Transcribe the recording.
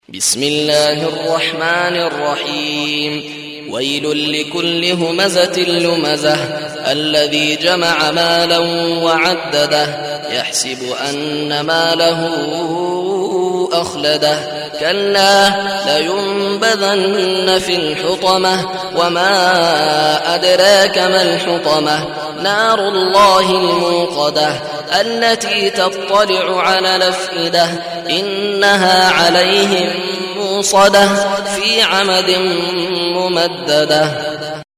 بسم الله الرحمن الرحيم ويل لكل همزة لمزة الذي جمع مالا وعدده يحسب أن ماله أخلده كلا لينبذن في الحطمة وما أدراك ما الحطمة نار الله الموقدة التي تطلع على الأفئدة إنها عليهم موصدة في عمد ممددة.